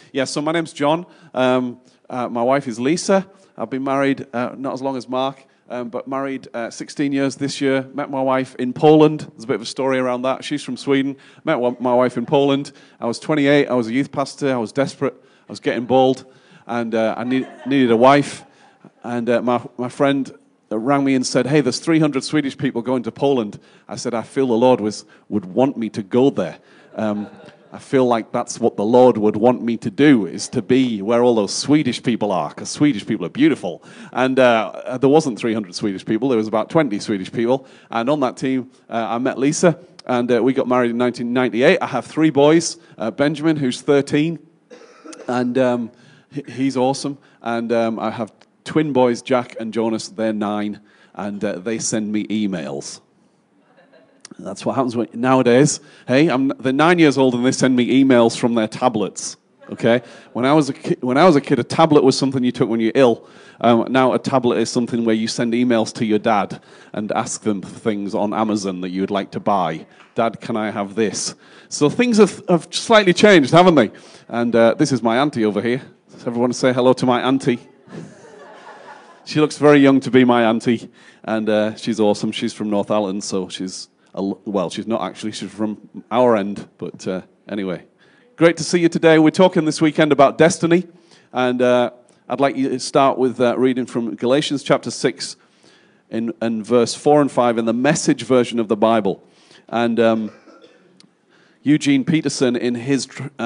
Yeah, so my name's John. My wife is Lisa. I've been married not as long as Mark, but married 16 years this year. Met my wife in Poland. There's a bit of a story around that. She's from Sweden. Met my wife in Poland. I was 28. I was a youth pastor. I was desperate. I was getting bald, and I needed a wife. And my friend rang me and said, hey, there's 300 Swedish people going to Poland. I said, I feel the Lord would want me to go there. I feel like that's what the Lord would want me to do, is to be where all those Swedish people are, because Swedish people are beautiful. And there wasn't 300 Swedish people. There was about 20 Swedish people. And on that team, I met Lisa, and we got married in 1998. I have 3 boys, Benjamin, who's 13, and he's awesome. And I have twin boys, Jack and Jonas. They're 9, and they send me emails. That's what happens nowadays. Hey, they're 9 years old and they send me emails from their tablets. Okay, when I was a kid, a tablet was something you took when you're ill. Now a tablet is something where you send emails to your dad and ask them for things on Amazon that you would like to buy. Dad, can I have this? So things have slightly changed, haven't they? And this is my auntie over here. Does everyone say hello to my auntie? She looks very young to be my auntie, and she's awesome. She's from Northallerton, so she's not actually. She's from our end, but anyway. Great to see you today. We're talking this weekend about destiny, and I'd like you to start with reading from Galatians chapter 6 in verse 4 and 5 in the Message version of the Bible. And Eugene Peterson, in his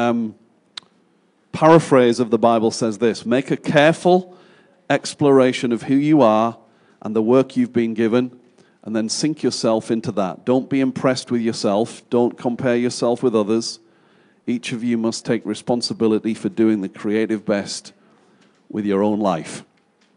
paraphrase of the Bible, says this: make a careful exploration of who you are and the work you've been given, and then sink yourself into that. Don't be impressed with yourself. Don't compare yourself with others. Each of you must take responsibility for doing the creative best with your own life.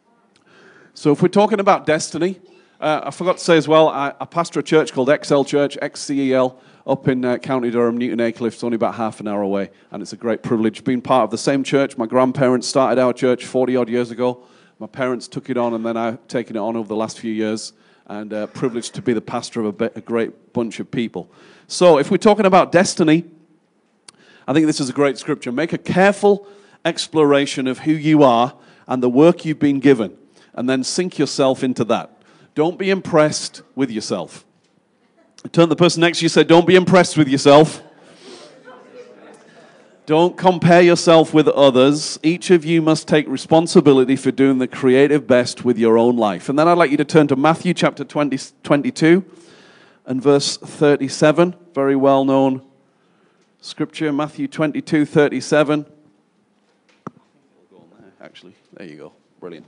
So if we're talking about destiny, I forgot to say as well, I pastor a church called Excel Church, XCEL, up in County Durham, Newton Aycliffe. It's only about half an hour away, and it's a great privilege being part of the same church. My grandparents started our church 40-odd years ago. My parents took it on, and then I've taken it on over the last few years, and privileged to be the pastor of a great bunch of people. So if we're talking about destiny, I think this is a great scripture. Make a careful exploration of who you are and the work you've been given, and then sink yourself into that. Don't be impressed with yourself. Turn to the person next to you and say, don't be impressed with yourself. Don't compare yourself with others. Each of you must take responsibility for doing the creative best with your own life. And then I'd like you to turn to Matthew chapter 22 and verse 37. Very well-known scripture, Matthew 22:37. Actually, there you go. Brilliant.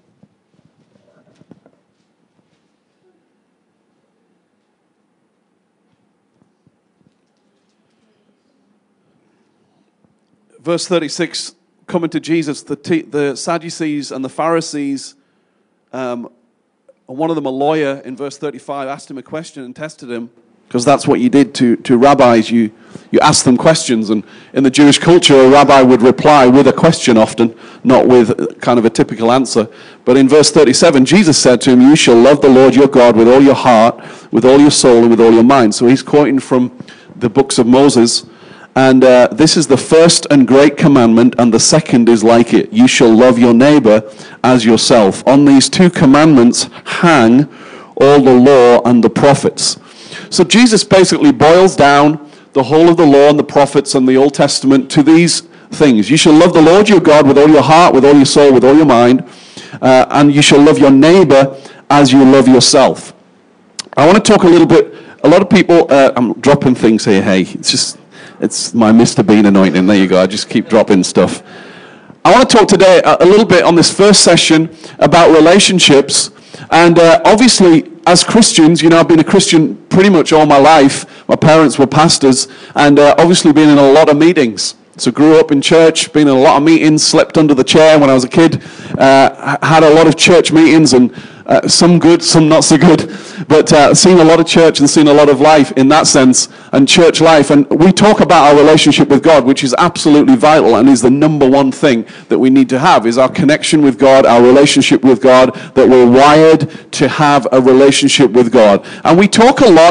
Verse 36, coming to Jesus, the Sadducees and the Pharisees, and one of them, a lawyer, in verse 35, asked him a question and tested him, because that's what you did to rabbis. You asked them questions, and in the Jewish culture, a rabbi would reply with a question often, not with kind of a typical answer. But in verse 37, Jesus said to him, you shall love the Lord your God with all your heart, with all your soul, and with all your mind. So he's quoting from the books of Moses. And this is the first and great commandment, and the second is like it. You shall love your neighbor as yourself. On these 2 commandments hang all the law and the prophets. So Jesus basically boils down the whole of the law and the prophets and the Old Testament to these things. You shall love the Lord your God with all your heart, with all your soul, with all your mind, and you shall love your neighbor as you love yourself. I want to talk a little bit, a lot of people, I'm dropping things here, hey, it's my Mr. Bean anointing. There you go. I just keep dropping stuff. I want to talk today a little bit on this first session about relationships. And obviously, as Christians, I've been a Christian pretty much all my life. My parents were pastors, and obviously been in a lot of meetings. So grew up in church, been in a lot of meetings, slept under the chair when I was a kid, had a lot of church meetings, and some good, some not so good, but seen a lot of church and seen a lot of life in that sense, and church life. And we talk about our relationship with God, which is absolutely vital and is the number one thing that we need to have, is our connection with God, our relationship with God, that we're wired to have a relationship with God. And we talk a lot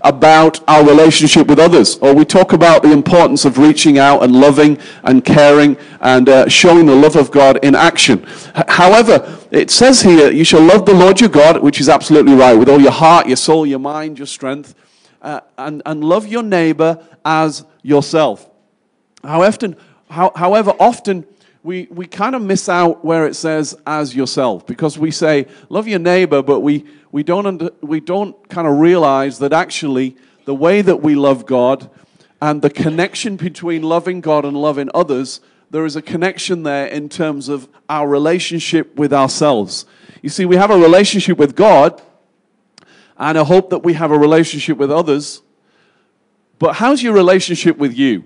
about our relationship with others, or we talk about the importance of reaching out and loving and caring and showing the love of God in action. However, it says here, you shall love the Lord your God, which is absolutely right, with all your heart, your soul, your mind, your strength, and love your neighbor as yourself. However, often we kind of miss out where it says as yourself, because we say love your neighbor, but we don't kind of realize that actually the way that we love God and the connection between loving God and loving others, there is a connection there in terms of our relationship with ourselves. You see, we have a relationship with God, and I hope that we have a relationship with others, but how's your relationship with you?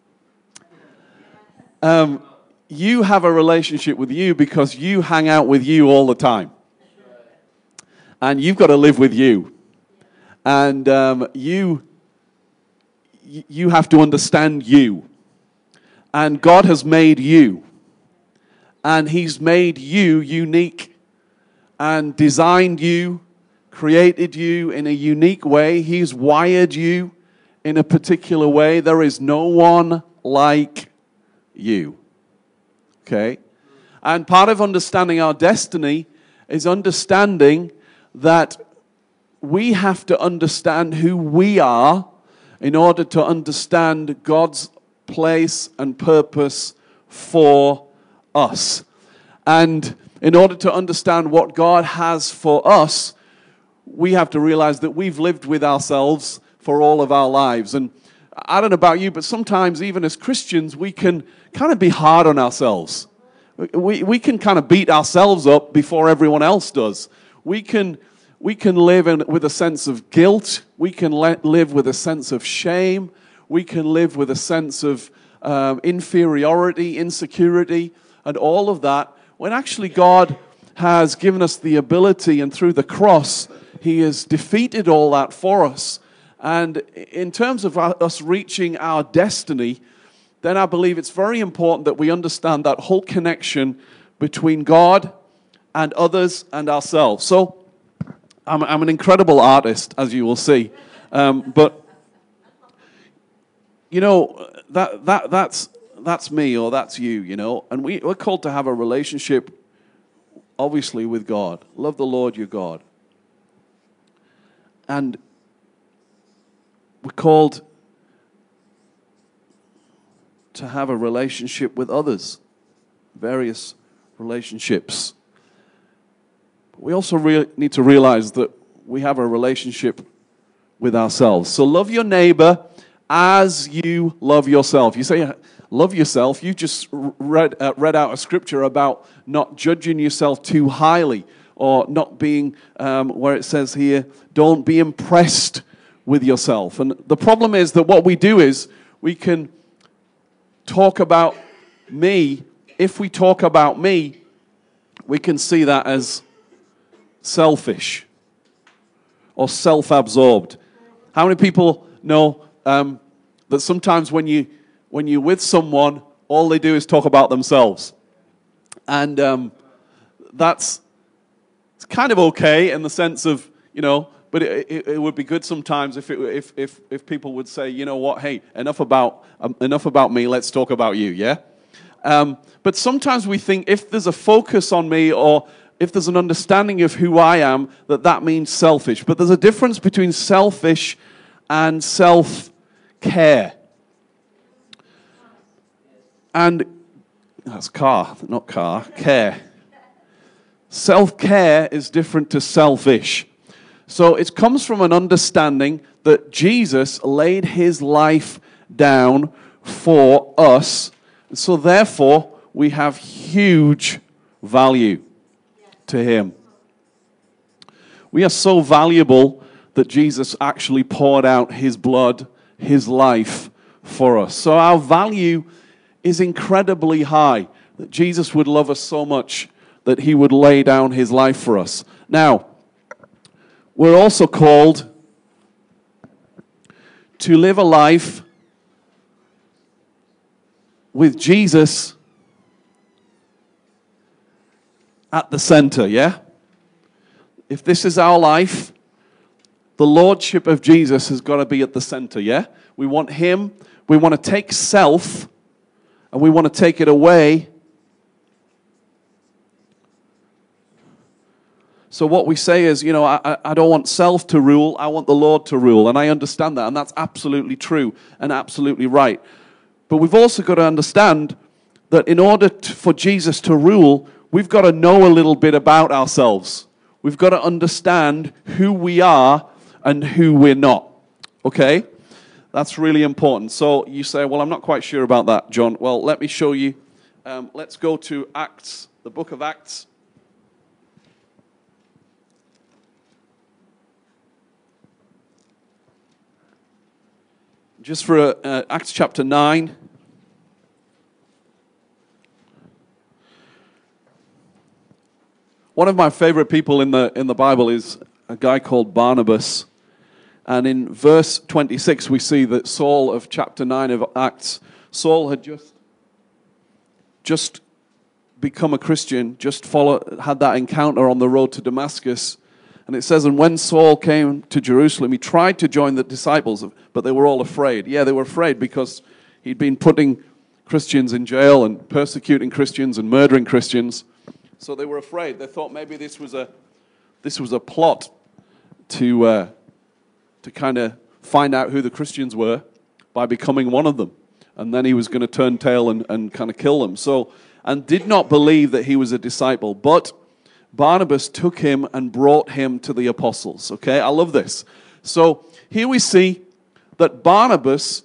You have a relationship with you because you hang out with you all the time. And you've got to live with you. And you have to understand you. And God has made you. And He's made you unique and designed you, created you in a unique way. He's wired you in a particular way. There is no one like you. Okay? And part of understanding our destiny is understanding that we have to understand who we are in order to understand God's place and purpose for us. And in order to understand what God has for us, we have to realize that we've lived with ourselves for all of our lives. And I don't know about you, but sometimes even as Christians, we can kind of be hard on ourselves. We can kind of beat ourselves up before everyone else does. We can live with a sense of guilt. We can live with a sense of shame. We can live with a sense of inferiority, insecurity, and all of that, when actually God has given us the ability, and through the cross, He has defeated all that for us. And in terms of us reaching our destiny, then I believe it's very important that we understand that whole connection between God and others and ourselves. So, I'm an incredible artist, as you will see. But, you know, that's me, or that's you, you know. And we're called to have a relationship, obviously, with God. Love the Lord your God. And we're called to have a relationship with others, various relationships. We also need to realize that we have a relationship with ourselves. So love your neighbor as you love yourself. You say, love yourself. You just read out a scripture about not judging yourself too highly, or not being, where it says here, don't be impressed with yourself. And the problem is that what we do is we can talk about me. If we talk about me, we can see that as selfish or self-absorbed. How many people know that sometimes when you're with someone, all they do is talk about themselves? And that's kind of okay in the sense of, you know, but it would be good sometimes if people would say, you know what, hey, enough about me, let's talk about you, yeah? But sometimes we think if there's a focus on me, or if there's an understanding of who I am, that means selfish. But there's a difference between selfish and self-care. And that's care. Self-care is different to selfish. So it comes from an understanding that Jesus laid His life down for us. So therefore, we have huge value to Him. We are so valuable that Jesus actually poured out His blood, His life for us. So our value is incredibly high, that Jesus would love us so much that He would lay down His life for us. Now, we're also called to live a life with Jesus at the center, yeah? If this is our life, the lordship of Jesus has got to be at the center, yeah? We want him. We want to take self, and we want to take it away. So what we say is, I don't want self to rule, I want the Lord to rule. And I understand that, and that's absolutely true and absolutely right. But we've also got to understand that in order for Jesus to rule, we've got to know a little bit about ourselves. We've got to understand who we are and who we're not. Okay? That's really important. So you say, well, I'm not quite sure about that, John. Well, let me show you. Let's go to Acts, the book of Acts. Just for Acts chapter 9. One of my favorite people in the Bible is a guy called Barnabas. And in verse 26, we see that Saul of chapter 9 of Acts, Saul had just become a Christian, had that encounter on the road to Damascus. And it says, and when Saul came to Jerusalem, he tried to join the disciples, but they were all afraid. Yeah, they were afraid because he'd been putting Christians in jail and persecuting Christians and murdering Christians. So they were afraid. They thought maybe this was a plot to kind of find out who the Christians were by becoming one of them. And then he was going to turn tail and kind of kill them. So, and did not believe that he was a disciple. But Barnabas took him and brought him to the apostles. Okay, I love this. So here we see that Barnabas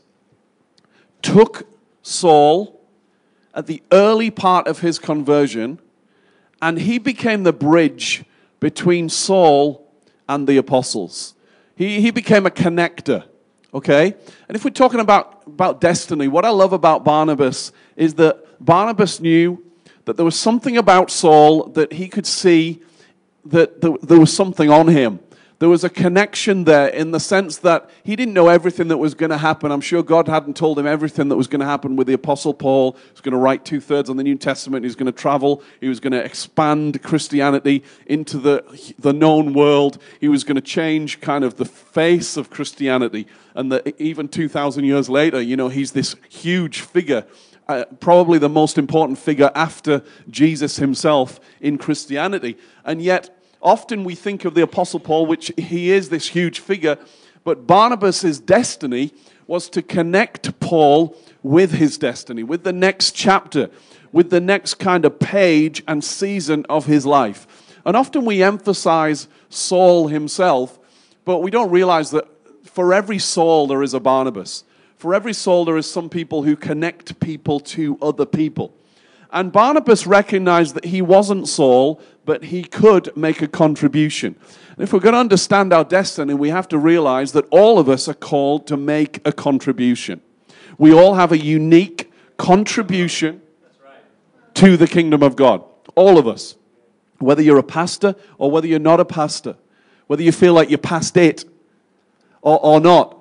took Saul at the early part of his conversion, and he became the bridge between Saul and the apostles. He became a connector. Okay? And if we're talking about destiny, what I love about Barnabas is that Barnabas knew that there was something about Saul that he could see that there was something on him. There was a connection there in the sense that he didn't know everything that was going to happen. I'm sure God hadn't told him everything that was going to happen with the Apostle Paul. He was going to write 2/3 on the New Testament. He was going to travel. He was going to expand Christianity into the known world. He was going to change kind of the face of Christianity. And that even 2,000 years later, he's this huge figure. Probably the most important figure after Jesus himself in Christianity. And yet, often we think of the Apostle Paul, which he is this huge figure, but Barnabas' destiny was to connect Paul with his destiny, with the next chapter, with the next kind of page and season of his life. And often we emphasize Saul himself, but we don't realize that for every Saul there is a Barnabas. For every Saul, there is some people who connect people to other people. And Barnabas recognized that he wasn't Saul, but he could make a contribution. And if we're going to understand our destiny, we have to realize that all of us are called to make a contribution. We all have a unique contribution to the kingdom of God. All of us. Whether you're a pastor or whether you're not a pastor. Whether you feel like you're past it or not.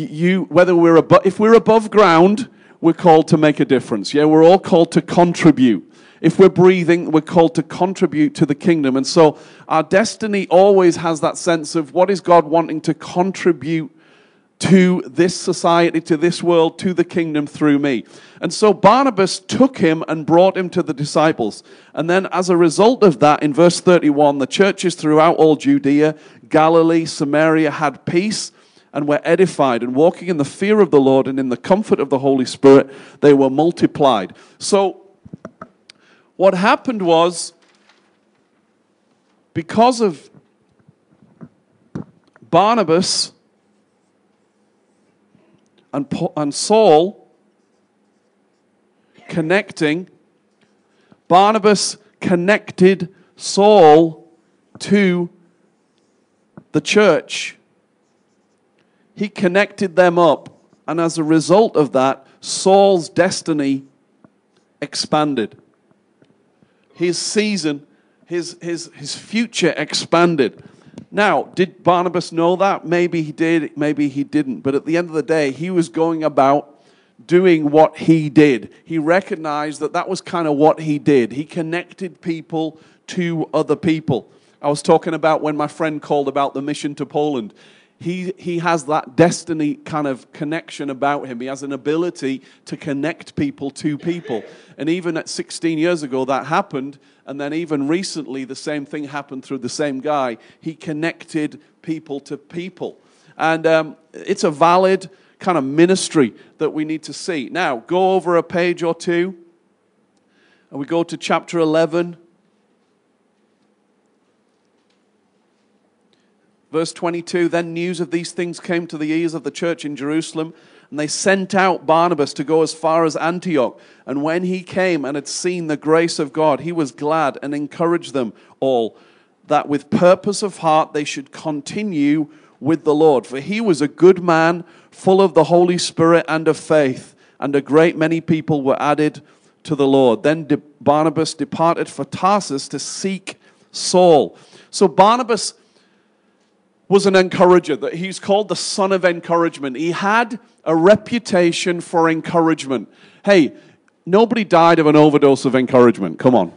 If we're above ground, we're called to make a difference. Yeah, we're all called to contribute. If we're breathing, we're called to contribute to the kingdom. And so our destiny always has that sense of what is God wanting to contribute to this society, to this world, to the kingdom through me. And so Barnabas took him and brought him to the disciples. And then as a result of that, in verse 31, the churches throughout all Judea, Galilee, Samaria had peace, and were edified, and walking in the fear of the Lord and in the comfort of the Holy Spirit, they were multiplied. So, what happened was, because of Barnabas and Saul connecting, Barnabas connected Saul to the church. He connected them up, and as a result of that, Saul's destiny expanded. His season, his future expanded. Now, did Barnabas know that? Maybe he did, maybe he didn't. But at the end of the day, he was going about doing what he did. He recognized that that was kind of what he did. He connected people to other people. I was talking about when my friend called about the mission to Poland. he has that destiny kind of connection about him. He has an ability to connect people to people. And even at 16 years ago, that happened. And then even recently, the same thing happened through the same guy. He connected people to people. And it's a valid kind of ministry that we need to see. Now, go over a page or two. And we go to chapter 11. Verse 22, then news of these things came to the ears of the church in Jerusalem, and they sent out Barnabas to go as far as Antioch. And when he came and had seen the grace of God, he was glad and encouraged them all, that with purpose of heart they should continue with the Lord. For he was a good man, full of the Holy Spirit and of faith, and a great many people were added to the Lord. Then Barnabas departed for Tarsus to seek Saul. So Barnabas was an encourager. That he's called the son of encouragement. He had a reputation for encouragement. Hey, nobody died of an overdose of encouragement. Come on.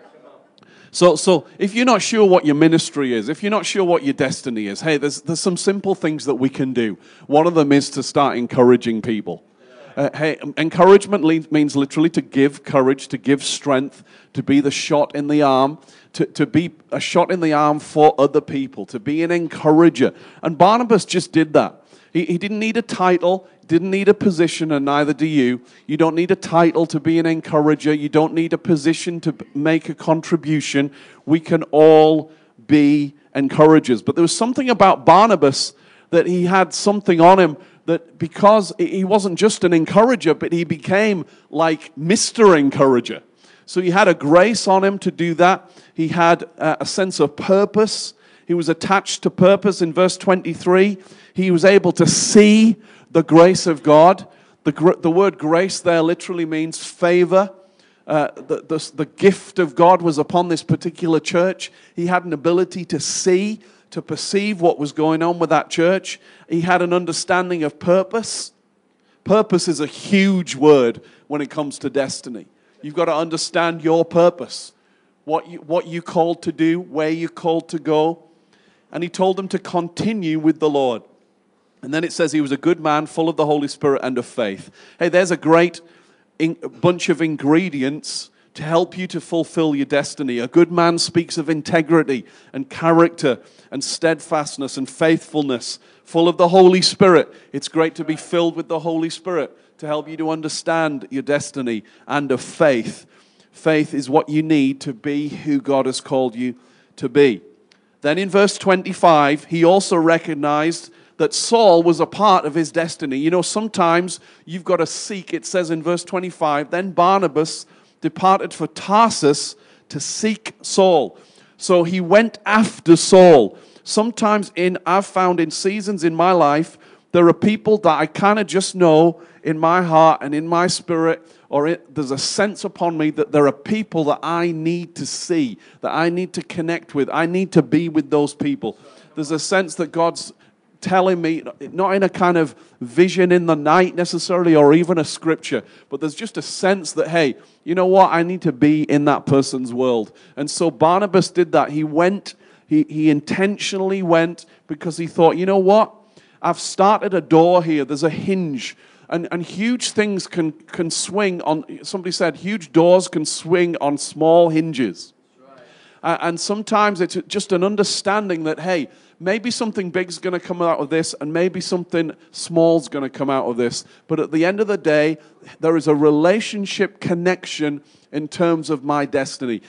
So if you're not sure what your ministry is, if you're not sure what your destiny is, hey, there's some simple things that we can do. One of them is to start encouraging people. Hey, encouragement means literally to give courage, to give strength, to be the shot in the arm, to be a shot in the arm for other people, to be an encourager. And Barnabas just did that. He didn't need a title, didn't need a position, and neither do you. You don't need a title to be an encourager. You don't need a position to make a contribution. We can all be encouragers. But there was something about Barnabas that he had something on him, that because he wasn't just an encourager, but he became like Mr. Encourager. So he had a grace on him to do that. He had a sense of purpose. He was attached to purpose. In verse 23, he was able to see the grace of God. The word grace there literally means favor. The gift of God was upon this particular church. He had an ability to see, to perceive what was going on with that church. He had an understanding of purpose. Purpose is a huge word when it comes to destiny. You've got to understand your purpose, what you called to do, where you're called to go. And he told them to continue with the Lord. And then it says he was a good man, full of the Holy Spirit and of faith. Hey, there's a great bunch of ingredients to help you to fulfill your destiny. A good man speaks of integrity and character and steadfastness and faithfulness, full of the Holy Spirit. It's great to be filled with the Holy Spirit to help you to understand your destiny, and of faith. Faith is what you need to be who God has called you to be. Then in verse 25, he also recognized that Saul was a part of his destiny. You know, sometimes you've got to seek. It says in verse 25, then Barnabas departed for Tarsus to seek Saul. So he went after Saul. Sometimes I've found in seasons in my life, there are people that I kind of just know in my heart and in my spirit, there's a sense upon me that there are people that I need to see, that I need to connect with. I need to be with those people. There's a sense that God's telling me, not in a kind of vision in the night necessarily, or even a scripture, but there's just a sense that, hey, you know what? I need to be in that person's world. And so Barnabas did that. He went, he intentionally went because he thought, you know what? I've started a door here. There's a hinge. And huge things can swing on, somebody said, huge doors can swing on small hinges. Right. And sometimes it's just an understanding that, hey, maybe something big's going to come out of this, and maybe something small's going to come out of this. But at the end of the day, there is a relationship connection in terms of my destiny.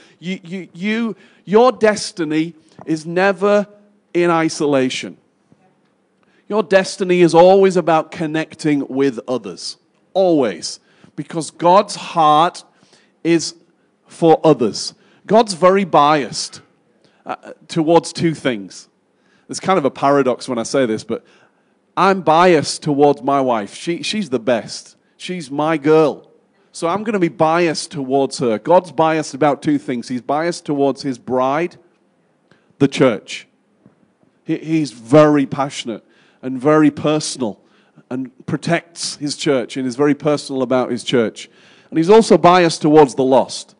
Your destiny is never in isolation. Your destiny is always about connecting with others. Always. Because God's heart is for others. God's very biased towards two things. There's kind of a paradox when I say this, but I'm biased towards my wife. She's the best. She's my girl. So I'm going to be biased towards her. God's biased about two things. He's biased towards his bride, the church. He's very passionate and very personal and protects his church and is very personal about his church. And he's also biased towards the lost.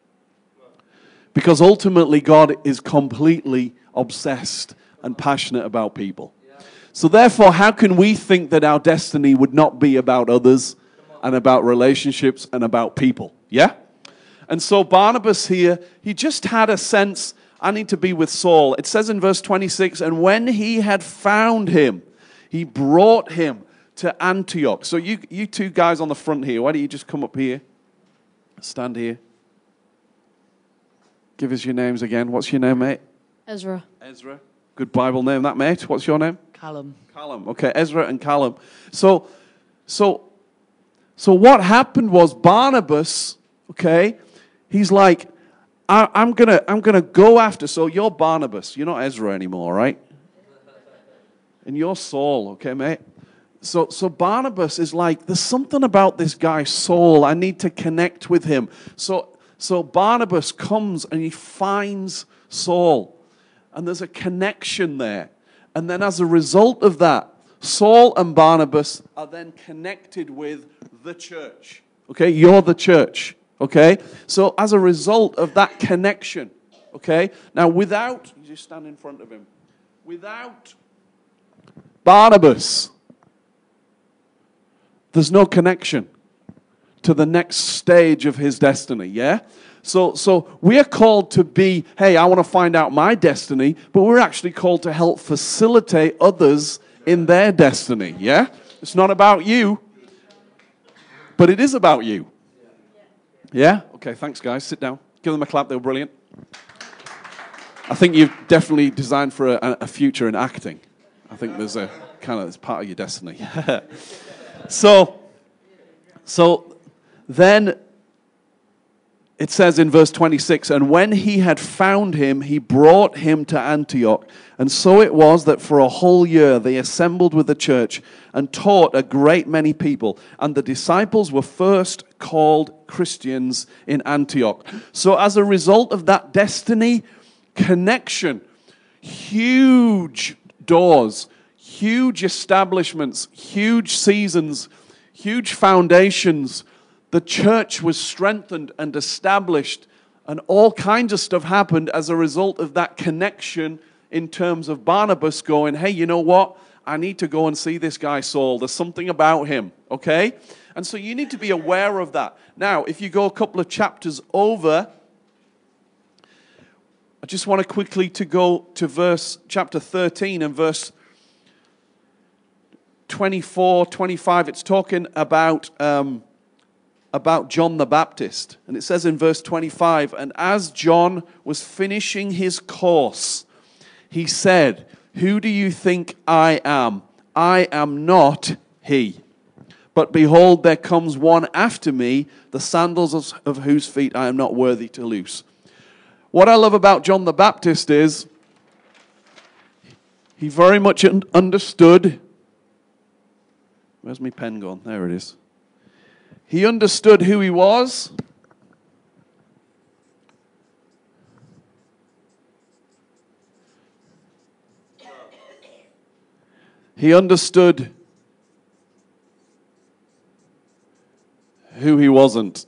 Because ultimately God is completely obsessed and passionate about people. So therefore, how can we think that our destiny would not be about others and about relationships and about people? Yeah? And so Barnabas here, he just had a sense, I need to be with Saul. It says in verse 26, and when he had found him, he brought him to Antioch. So you two guys on the front here, why don't you just come up here? Stand here. Give us your names again. What's your name, mate? Ezra. Ezra. Good Bible name, that, mate. What's your name? Callum. Callum. Okay, Ezra and Callum. So what happened was Barnabas, okay, he's like, I'm gonna go after. So you're Barnabas. You're not Ezra anymore, right? And you're Saul, okay, mate? So Barnabas is like, there's something about this guy, Saul. I need to connect with him. So Barnabas comes and he finds Saul. And there's a connection there. And then as a result of that, Saul and Barnabas are then connected with the church. Okay, you're the church. Okay, so as a result of that connection, okay, now without, you just stand in front of him, without Barnabas, there's no connection to the next stage of his destiny, yeah? So we are called to be, hey, I want to find out my destiny, but we're actually called to help facilitate others in their destiny, yeah? It's not about you, but it is about you. Yeah? Okay, thanks, guys. Sit down. Give them a clap. They were brilliant. I think you've definitely designed for a future in acting. I think there's a kind of, it's part of your destiny. So then it says in verse 26, and when he had found him, he brought him to Antioch. And so it was that for a whole year they assembled with the church and taught a great many people. And the disciples were first called Christians in Antioch. So as a result of that destiny connection, huge doors, huge establishments, huge seasons, huge foundations. The church was strengthened and established, and all kinds of stuff happened as a result of that connection in terms of Barnabas going, hey, you know what? I need to go and see this guy Saul. There's something about him, okay? And so you need to be aware of that. Now, if you go a couple of chapters over, I just want to quickly to go to chapter 13 and verse 24, 25. It's talking about John the Baptist. And it says in verse 25, and as John was finishing his course, he said, who do you think I am? I am not he. But behold, there comes one after me, the sandals of whose feet I am not worthy to loose. What I love about John the Baptist is he very much understood. Where's my pen gone? There it is. He understood who he was. He understood who he wasn't.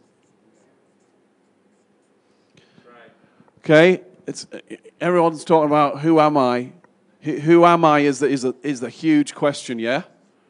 Okay? Everyone's talking about who am I? Who am I is the huge question, yeah?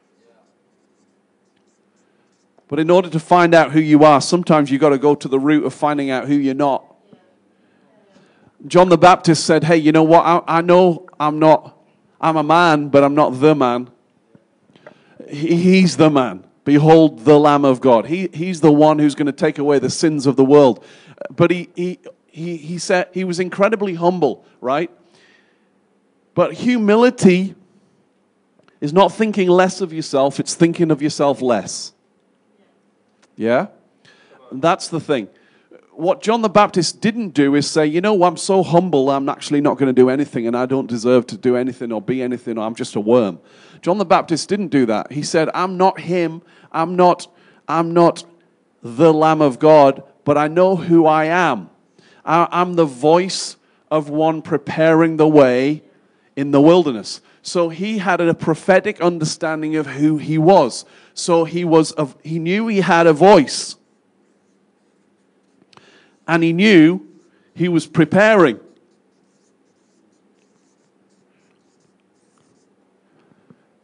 But in order to find out who you are, sometimes you've got to go to the root of finding out who you're not. John the Baptist said, hey, you know what? I know I'm a man, but I'm not the man. He's the man. Behold the Lamb of God. He's the one who's going to take away the sins of the world. But he said he was incredibly humble, right? But humility is not thinking less of yourself, it's thinking of yourself less. Yeah? And that's the thing. What John the Baptist didn't do is say, you know, I'm so humble, I'm actually not going to do anything, and I don't deserve to do anything or be anything, or I'm just a worm. John the Baptist didn't do that. He said, I'm not him, I'm not the Lamb of God, but I know who I am. I'm the voice of one preparing the way in the wilderness. So he had a prophetic understanding of who he was. So he knew he had a voice. And he knew he was preparing.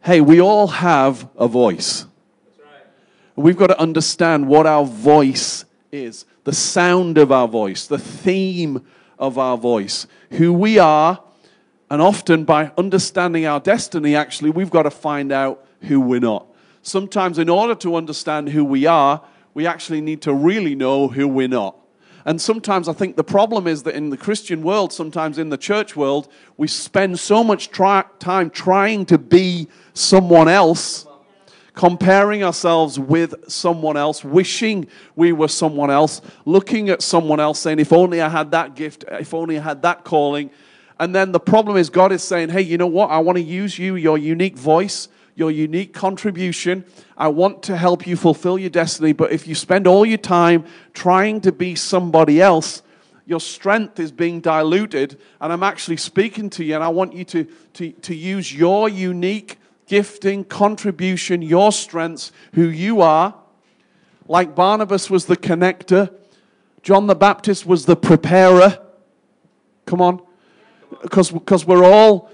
Hey, we all have a voice. We've got to understand what our voice is, the sound of our voice, the theme of our voice, who we are, and often by understanding our destiny, actually, we've got to find out who we're not. Sometimes in order to understand who we are, we actually need to really know who we're not. And sometimes I think the problem is that in the Christian world, sometimes in the church world, we spend so much time trying to be someone else, comparing ourselves with someone else, wishing we were someone else, looking at someone else, saying, if only I had that gift, if only I had that calling. And then the problem is God is saying, hey, you know what? I want to use you, your unique voice, your unique contribution. I want to help you fulfill your destiny. But if you spend all your time trying to be somebody else, your strength is being diluted. And I'm actually speaking to you, and I want you to use your unique gifting, contribution, your strengths, who you are. Like Barnabas was the connector, John the Baptist was the preparer. Come on. Because we're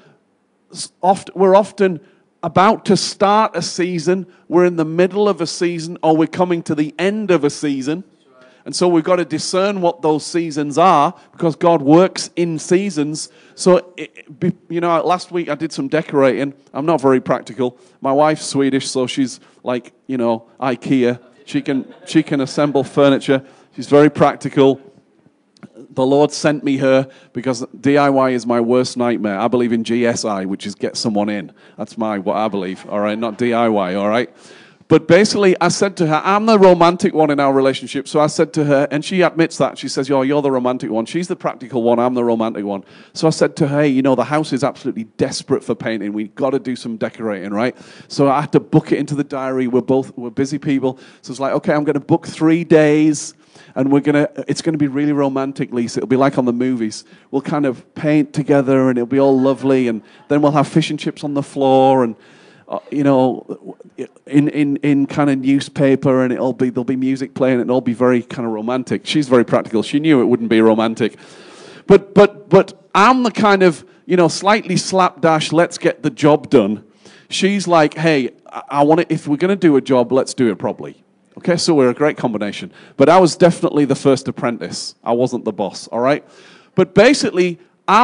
often about to start a season, we're in the middle of a season, or we're coming to the end of a season. And so we've got to discern what those seasons are, because God works in seasons. So, last week I did some decorating. I'm not very practical. My wife's Swedish, so she's like, IKEA. She can assemble furniture. She's very practical. The Lord sent me her because DIY is my worst nightmare. I believe in GSI, which is get someone in. That's what I believe, all right? Not DIY, all right? But basically, I said to her, I'm the romantic one in our relationship. So I said to her, and she admits that. She says, you're the romantic one. She's the practical one. I'm the romantic one. So I said to her, hey, the house is absolutely desperate for painting. We've got to do some decorating, right? So I had to book it into the diary. We're busy people. So it's like, okay, I'm going to book 3 days. And it's going to be really romantic, Lisa. It'll be like on the movies. We'll kind of paint together, and it'll be all lovely. And then we'll have fish and chips on the floor, and in kind of newspaper, and there'll be music playing, and it'll all be very kind of romantic. She's very practical. She knew it wouldn't be romantic, but I'm the kind of slightly slapdash. Let's get the job done. She's like, hey, I want it. If we're going to do a job, let's do it properly. Okay, so we're a great combination. But I was definitely the first apprentice. I wasn't the boss, all right? But basically,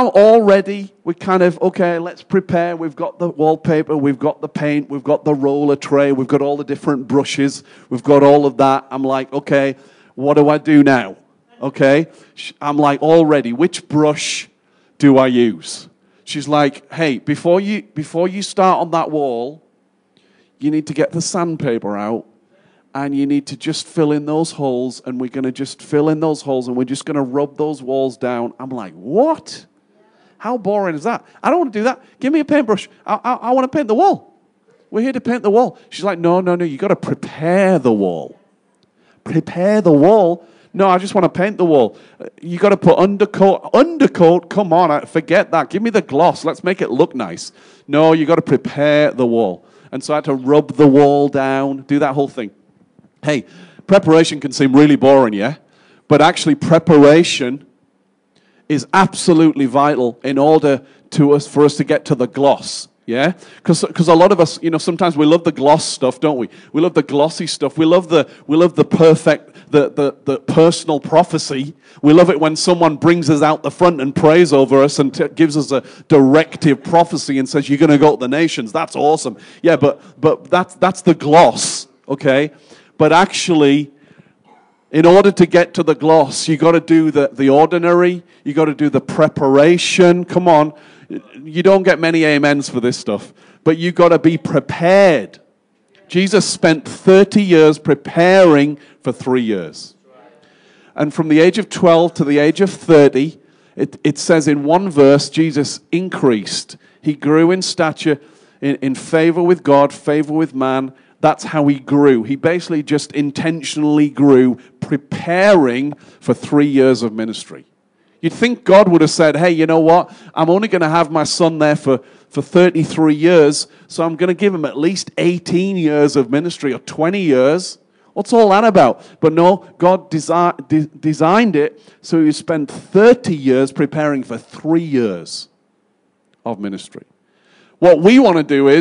we're kind of, okay, let's prepare. We've got the wallpaper, we've got the paint, we've got the roller tray, we've got all the different brushes, we've got all of that. I'm like, okay, what do I do now? Okay? I'm like, all ready. Which brush do I use? She's like, hey, before you start on that wall, you need to get the sandpaper out. And you need to just fill in those holes, and we're going to just fill in those holes, and we're just going to rub those walls down. I'm like, what? How boring is that? I don't want to do that. Give me a paintbrush. I want to paint the wall. We're here to paint the wall. She's like, no, you got to prepare the wall. Prepare the wall? No, I just want to paint the wall. You got to put undercoat. Undercoat? Come on, forget that. Give me the gloss. Let's make it look nice. No, you got to prepare the wall. And so I had to rub the wall down, do that whole thing. Hey, preparation can seem really boring, yeah? But actually preparation is absolutely vital in order for us to get to the gloss, yeah? Because a lot of us, sometimes we love the gloss stuff, don't we? We love the glossy stuff. We love the perfect, the personal prophecy. We love it when someone brings us out the front and prays over us and gives us a directive prophecy and says, you're going to go to the nations. That's awesome. Yeah, but that's the gloss, okay? But actually, in order to get to the gloss, you got to do the ordinary. You got to do the preparation. Come on. You don't get many amens for this stuff. But you got to be prepared. Jesus spent 30 years preparing for 3 years. And from the age of 12 to the age of 30, it says in one verse, Jesus increased. He grew in stature, in favor with God, favor with man. That's how he grew. He basically just intentionally grew, preparing for 3 years of ministry. You'd think God would have said, hey, you know what? I'm only going to have my son there for 33 years, so I'm going to give him at least 18 years of ministry, or 20 years. What's all that about? But no, God designed it so he spent 30 years preparing for 3 years of ministry. What we want to do is,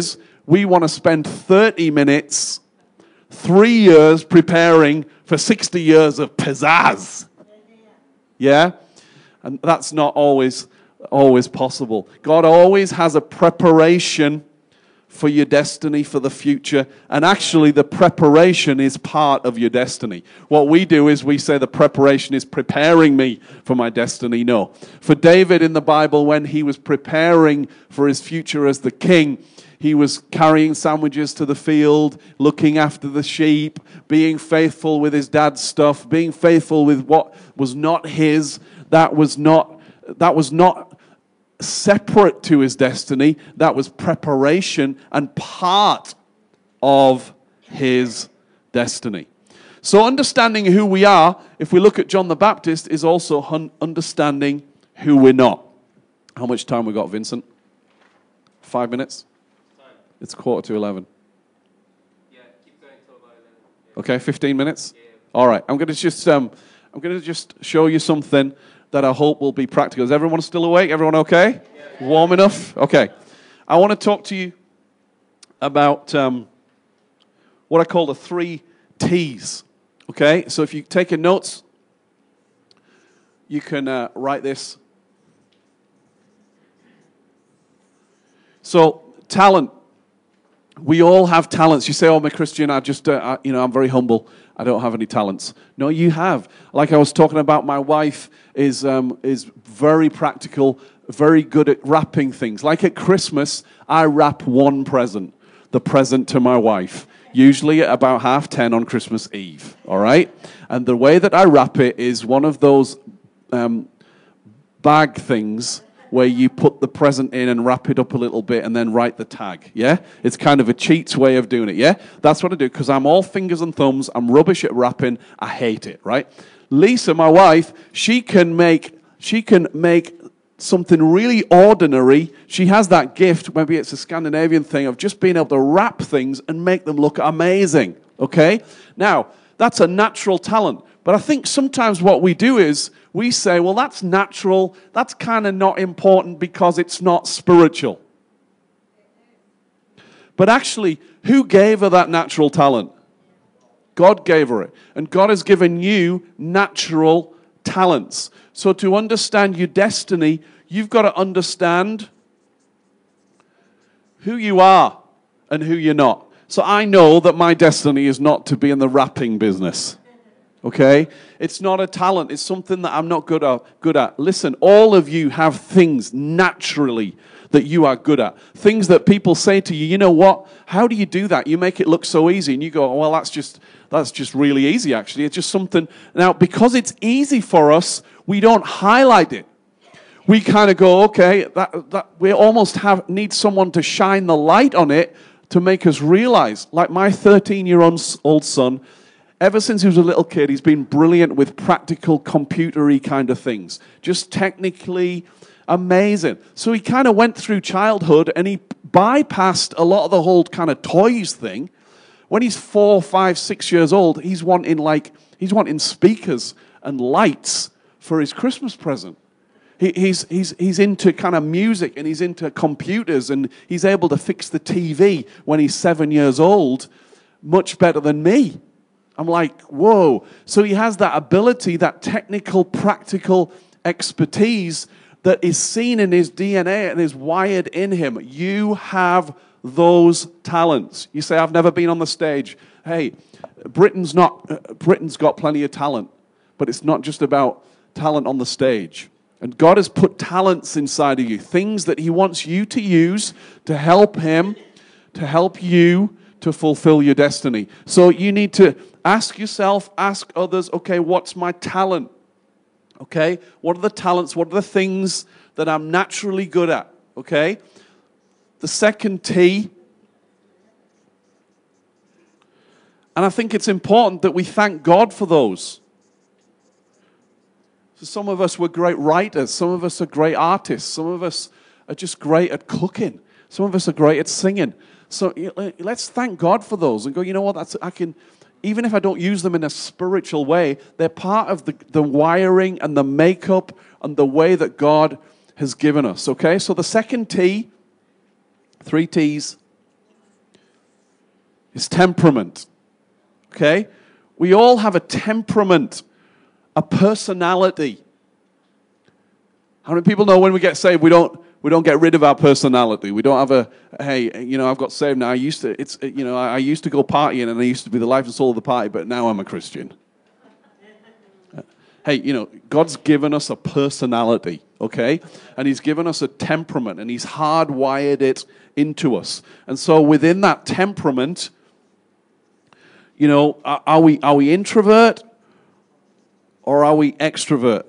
we want to spend 30 minutes, 3 years preparing for 60 years of pizzazz. Yeah? And that's not always possible. God always has a preparation for your destiny, for the future. And actually, the preparation is part of your destiny. What we do is we say the preparation is preparing me for my destiny. No. For David in the Bible, when he was preparing for his future as the king, he was carrying sandwiches to the field, looking after the sheep, being faithful with his dad's stuff, being faithful with what was not his, that was not separate to his destiny. That was preparation and part of his destiny. So understanding who we are, if we look at John the Baptist, is also understanding who we're not. How much time we got, Vincent? 5 minutes? It's 11:15. Yeah, keep going till about 11. Yeah. Okay, 15 minutes? Yeah. All right, I'm going to just show you something that I hope will be practical. Is everyone still awake? Everyone okay? Yeah. Warm enough? Okay. I want to talk to you about what I call the 3 T's. Okay? So if you're taking notes, you can write this. So, talent. We all have talents. You say, "Oh, I'm a Christian. I'm very humble. I don't have any talents." No, you have. Like I was talking about, my wife is very practical, very good at wrapping things. Like at Christmas, I wrap one present, the present to my wife, usually at about 10:30 on Christmas Eve. All right, and the way that I wrap it is one of those bag things where you put the present in and wrap it up a little bit and then write the tag, yeah? It's kind of a cheat's way of doing it, yeah? That's what I do, because I'm all fingers and thumbs. I'm rubbish at wrapping. I hate it, right? Lisa, my wife, she can make something really ordinary. She has that gift, maybe it's a Scandinavian thing, of just being able to wrap things and make them look amazing, okay? Now, that's a natural talent. But I think sometimes what we do is we say, well, that's natural, that's kind of not important because it's not spiritual. But actually, who gave her that natural talent? God gave her it. And God has given you natural talents. So to understand your destiny, you've got to understand who you are and who you're not. So I know that my destiny is not to be in the wrapping business. Okay? It's not a talent. It's something that I'm not good at. Listen, all of you have things naturally that you are good at. Things that people say to you, "You know what? How do you do that? You make it look so easy." And you go, "Well, that's just really easy, actually." It's just something. Now, because it's easy for us, we don't highlight it. We kind of go, okay, that we almost need someone to shine the light on it to make us realize. Like my 13-year-old son, ever since he was a little kid, he's been brilliant with practical, computer-y kind of things. Just technically amazing. So he kind of went through childhood and he bypassed a lot of the whole kind of toys thing. When he's 4, 5, 6 years old, he's wanting speakers and lights for his Christmas present. He's into kind of music and he's into computers and he's able to fix the TV when he's 7 years old much better than me. I'm like, whoa. So he has that ability, that technical, practical expertise that is seen in his DNA and is wired in him. You have those talents. You say, "I've never been on the stage." Hey, Britain's got plenty of talent, but it's not just about talent on the stage. And God has put talents inside of you, things that he wants you to use to help him, to help you to fulfill your destiny. So you need to ask yourself, ask others, okay, what's my talent? Okay, what are the talents? What are the things that I'm naturally good at? Okay, the second T, and I think it's important that we thank God for those. So some of us were great writers. Some of us are great artists. Some of us are just great at cooking. Some of us are great at singing. So let's thank God for those and go, you know what, even if I don't use them in a spiritual way, they're part of the wiring and the makeup and the way that God has given us, okay? So the second T, 3 T's, is temperament. Okay? We all have a temperament, a personality. How many people know when we get saved, we don't get rid of our personality? We don't have hey, I've got saved now. I used to go partying and I used to be the life and soul of the party, but now I'm a Christian. Hey, God's given us a personality, okay? And he's given us a temperament, and he's hardwired it into us. And so within that temperament, are we introvert or are we extrovert?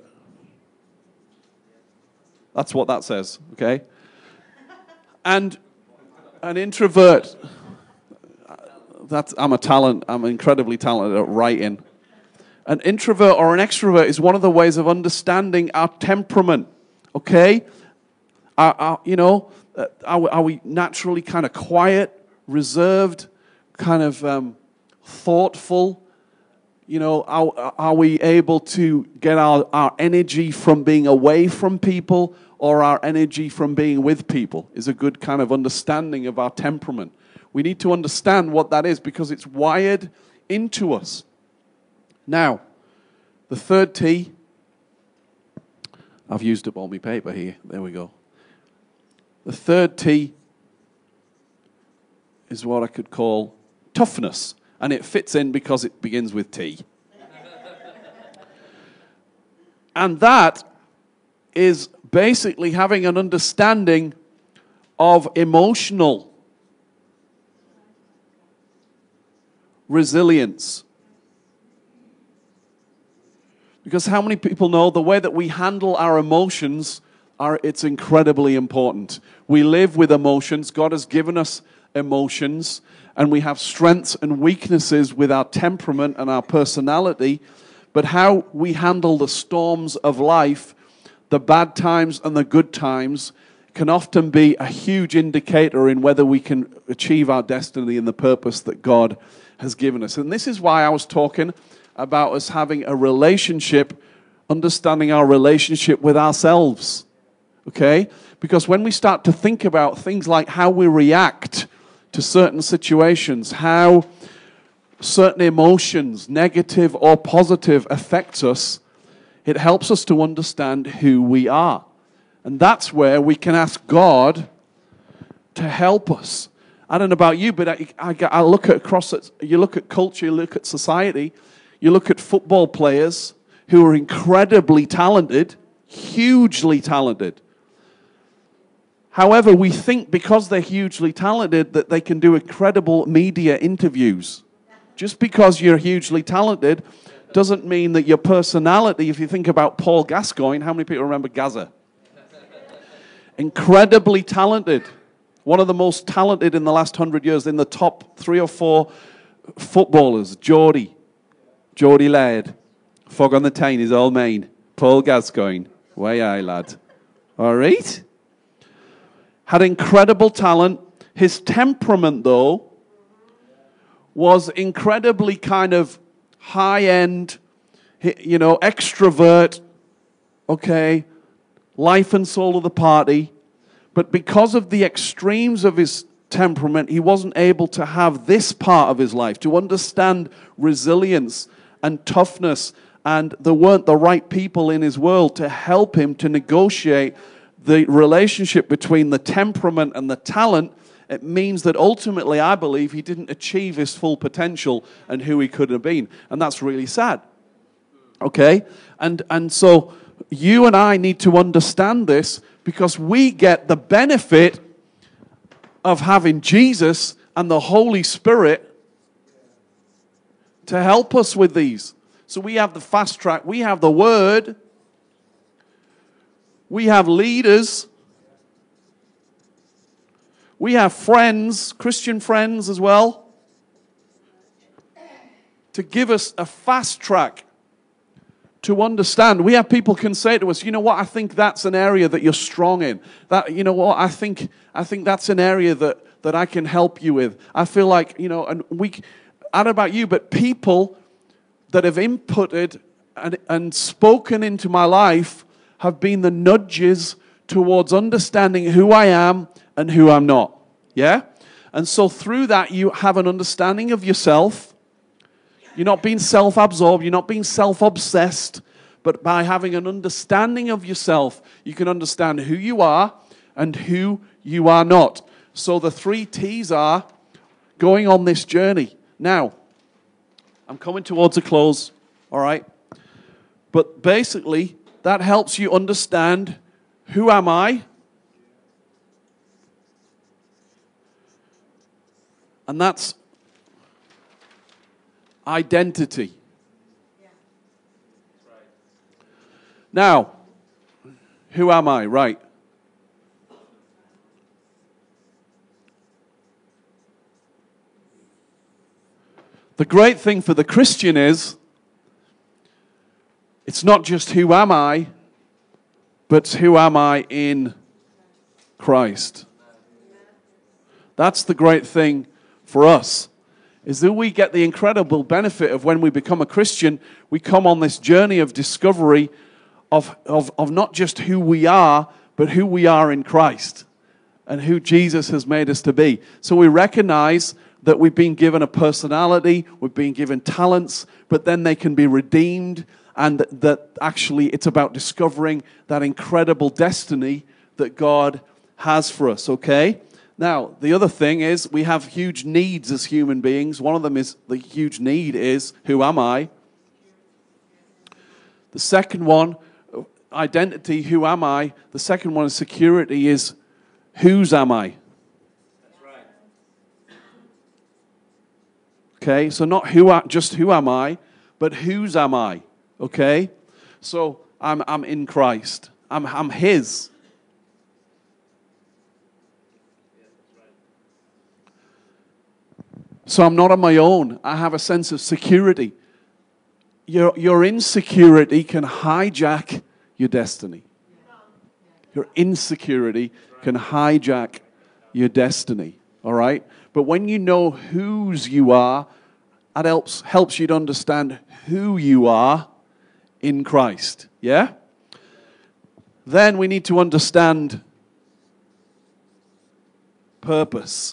That's what that says, okay? And an introvert, I'm a talent. I'm incredibly talented at writing. An introvert or an extrovert is one of the ways of understanding our temperament, okay? Are we naturally kind of quiet, reserved, kind of thoughtful? Are we able to get our energy from being away from people or our energy from being with people? Is a good kind of understanding of our temperament. We need to understand what that is because it's wired into us. Now, the third T, I've used up all my paper here. There we go. The third T is what I could call toughness. And it fits in because it begins with T. And that is basically having an understanding of emotional resilience. Because how many people know the way that we handle our emotions, it's incredibly important. We live with emotions. God has given us emotions. And we have strengths and weaknesses with our temperament and our personality. But how we handle the storms of life, the bad times and the good times, can often be a huge indicator in whether we can achieve our destiny and the purpose that God has given us. And this is why I was talking about us having a relationship, understanding our relationship with ourselves. Okay? Because when we start to think about things like how we react to certain situations, how certain emotions, negative or positive, affects us, it helps us to understand who we are. And that's where we can ask God to help us. I don't know about you, but I look at you look at culture, you look at society, you look at football players who are incredibly talented, hugely talented. However, we think because they're hugely talented that they can do incredible media interviews. Just because you're hugely talented doesn't mean that your personality, if you think about Paul Gascoigne, how many people remember Gaza? Incredibly talented. One of the most talented in the last 100 years, in the top 3 or 4 footballers. Geordie Laird. Fog on the Tyne is all mine. Paul Gascoigne. Way aye, lad. All right? Had incredible talent. His temperament, though, was incredibly kind of high-end, extrovert, okay, life and soul of the party. But because of the extremes of his temperament, he wasn't able to have this part of his life, to understand resilience and toughness, and there weren't the right people in his world to help him to negotiate the relationship between the temperament and the talent. It means that ultimately, I believe, he didn't achieve his full potential and who he could have been. And that's really sad. Okay? And so you and I need to understand this because we get the benefit of having Jesus and the Holy Spirit to help us with these. So we have the fast track. We have the Word. We have leaders. We have friends, Christian friends as well, to give us a fast track to understand. We have people can say to us, you know what, I think that's an area that you're strong in. That, you know what, I think that's an area that I can help you with. I feel like, and I don't know about you, but people that have inputted and spoken into my life have been the nudges towards understanding who I am and who I'm not. Yeah? And so through that, you have an understanding of yourself. You're not being self-absorbed. You're not being self-obsessed. But by having an understanding of yourself, you can understand who you are and who you are not. So the 3 T's are going on this journey. Now, I'm coming towards a close, all right? But basically, that helps you understand, who am I? And that's identity. Now, who am I? Right. The great thing for the Christian is, it's not just who am I, but who am I in Christ. That's the great thing for us, is that we get the incredible benefit of when we become a Christian, we come on this journey of discovery of not just who we are, but who we are in Christ and who Jesus has made us to be. So we recognize that we've been given a personality, we've been given talents, but then they can be redeemed, and that actually it's about discovering that incredible destiny that God has for us, okay? Now, the other thing is we have huge needs as human beings. One of them is, the huge need is, who am I? The second one, identity, who am I? The second one is security, is whose am I? That's right. Okay, so not just who am I, but whose am I? Okay, so I'm in Christ. I'm His. So I'm not on my own. I have a sense of security. Your insecurity can hijack your destiny. Your insecurity can hijack your destiny. All right? But when you know whose you are, that helps you to understand who you are in Christ. Yeah? Then we need to understand purpose.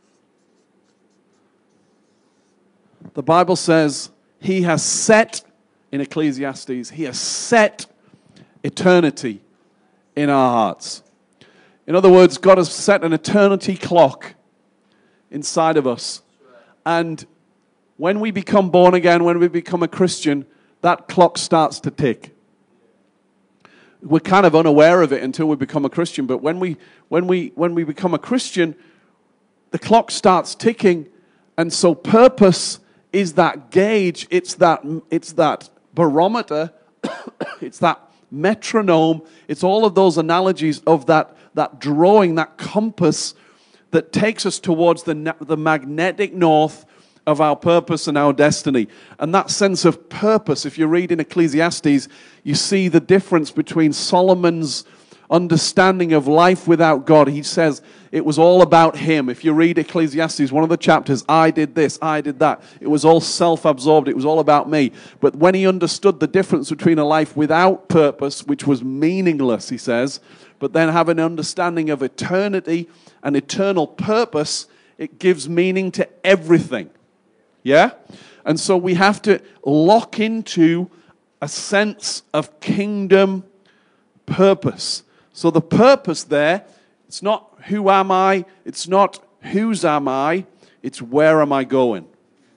The Bible says He has set, in Ecclesiastes, He has set eternity in our hearts. In other words, God has set an eternity clock inside of us. And when we become born again, when we become a Christian, that clock starts to tick. We're kind of unaware of it until we become a Christian. But when we become a Christian, the clock starts ticking. And so purpose is that gauge, it's that barometer, it's that metronome, it's all of those analogies of that drawing, that compass that takes us towards the magnetic north of our purpose and our destiny. And that sense of purpose, if you read in Ecclesiastes, you see the difference between Solomon's understanding of life without God. He says it was all about him. If you read Ecclesiastes, one of the chapters, I did this, I did that. It was all self-absorbed. It was all about me. But when he understood the difference between a life without purpose, which was meaningless, he says, but then have an understanding of eternity and eternal purpose, it gives meaning to everything. Yeah? And so we have to lock into a sense of kingdom purpose. So the purpose there, it's not who am I, it's not whose am I, it's where am I going.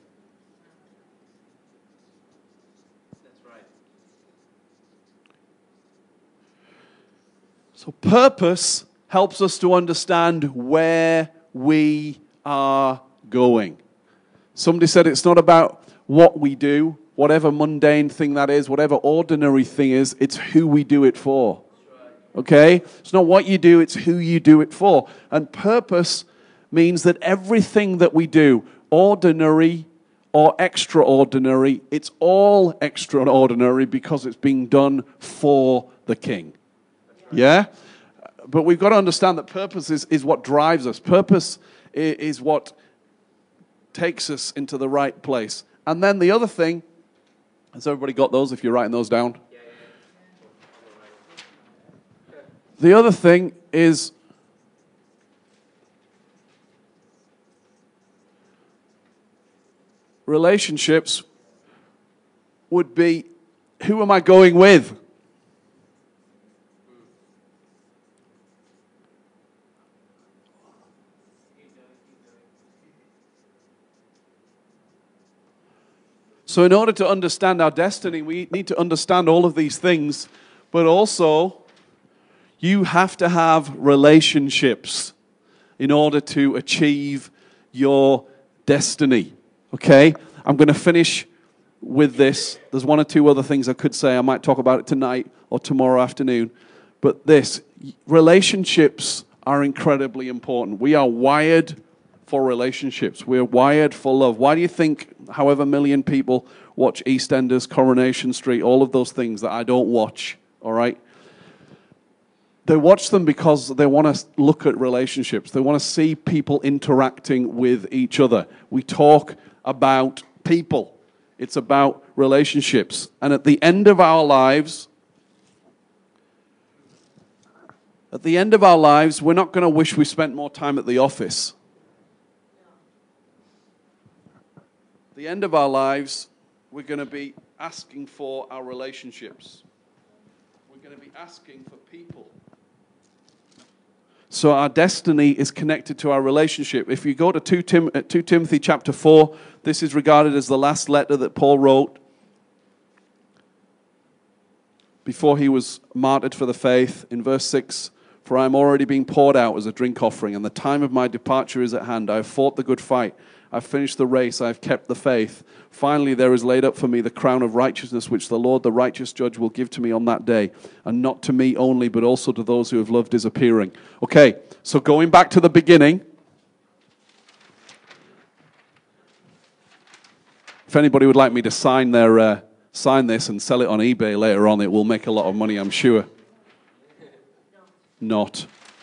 That's right. So purpose helps us to understand where we are going. Somebody said it's not about what we do, whatever mundane thing that is, whatever ordinary thing is, it's who we do it for. Okay? It's not what you do, it's who you do it for. And purpose means that everything that we do, ordinary or extraordinary, it's all extraordinary because it's being done for the King. Yeah? But we've got to understand that purpose is what drives us. Purpose is what takes us into the right place. And then the other thing, has everybody got those if you're writing those down? The other thing is relationships would be, who am I going with? So in order to understand our destiny, we need to understand all of these things, but also you have to have relationships in order to achieve your destiny. Okay? I'm going to finish with this. There's one or two other things I could say. I might talk about it tonight or tomorrow afternoon. But this, relationships are incredibly important. We are wired for relationships. We're wired for love. Why do you think however million people watch EastEnders, Coronation Street, all of those things that I don't watch, all right? They watch them because they want to look at relationships. They want to see people interacting with each other. We talk about people. It's about relationships. And at the end of our lives, we're not going to wish we spent more time at the office. At the end of our lives, we're going to be asking for our relationships. We're going to be asking for people. So our destiny is connected to our relationship. If you go to 2 Timothy chapter 4, this is regarded as the last letter that Paul wrote before he was martyred for the faith. In verse 6, "For I am already being poured out as a drink offering, and the time of my departure is at hand. I have fought the good fight. I have finished the race. I have kept the faith. Finally, there is laid up for me the crown of righteousness, which the Lord, the righteous judge, will give to me on that day. And not to me only, but also to those who have loved his appearing." Okay, so going back to the beginning. If anybody would like me to sign this and sell it on eBay later on, it will make a lot of money, I'm sure. Not.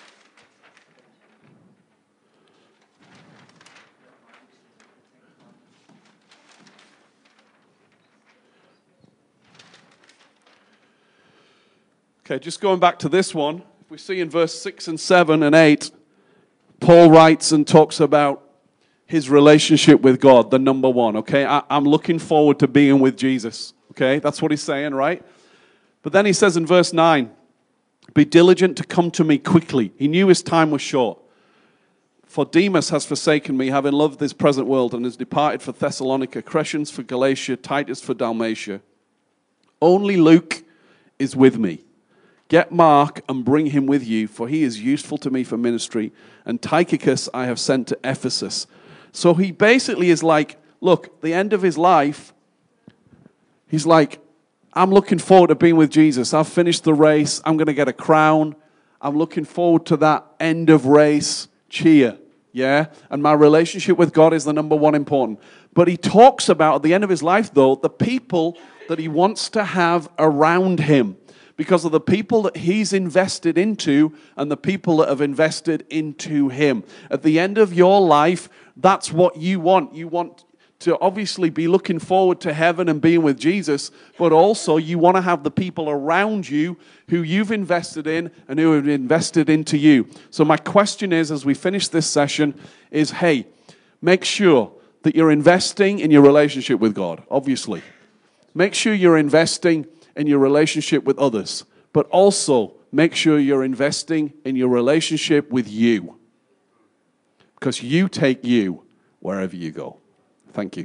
Okay, just going back to this one, if we see in verse 6 and 7 and 8, Paul writes and talks about his relationship with God, the number one, okay? I'm looking forward to being with Jesus, okay? That's what he's saying, right? But then he says in verse 9, "Be diligent to come to me quickly." He knew his time was short. "For Demas has forsaken me, having loved this present world, and has departed for Thessalonica, Crescens for Galatia, Titus for Dalmatia. Only Luke is with me. Get Mark and bring him with you, for he is useful to me for ministry. And Tychicus I have sent to Ephesus." So he basically is like, look, the end of his life, he's like, I'm looking forward to being with Jesus. I've finished the race. I'm going to get a crown. I'm looking forward to that end of race cheer. Yeah? And my relationship with God is the number one important. But he talks about, at the end of his life, though, the people that he wants to have around him, because of the people that he's invested into and the people that have invested into him. At the end of your life, that's what you want. You want to obviously be looking forward to heaven and being with Jesus, but also you want to have the people around you who you've invested in and who have invested into you. So my question is, as we finish this session, is, hey, make sure that you're investing in your relationship with God, obviously. Make sure you're investing in your relationship with others, but also make sure you're investing in your relationship with you, because you take you wherever you go. Thank you.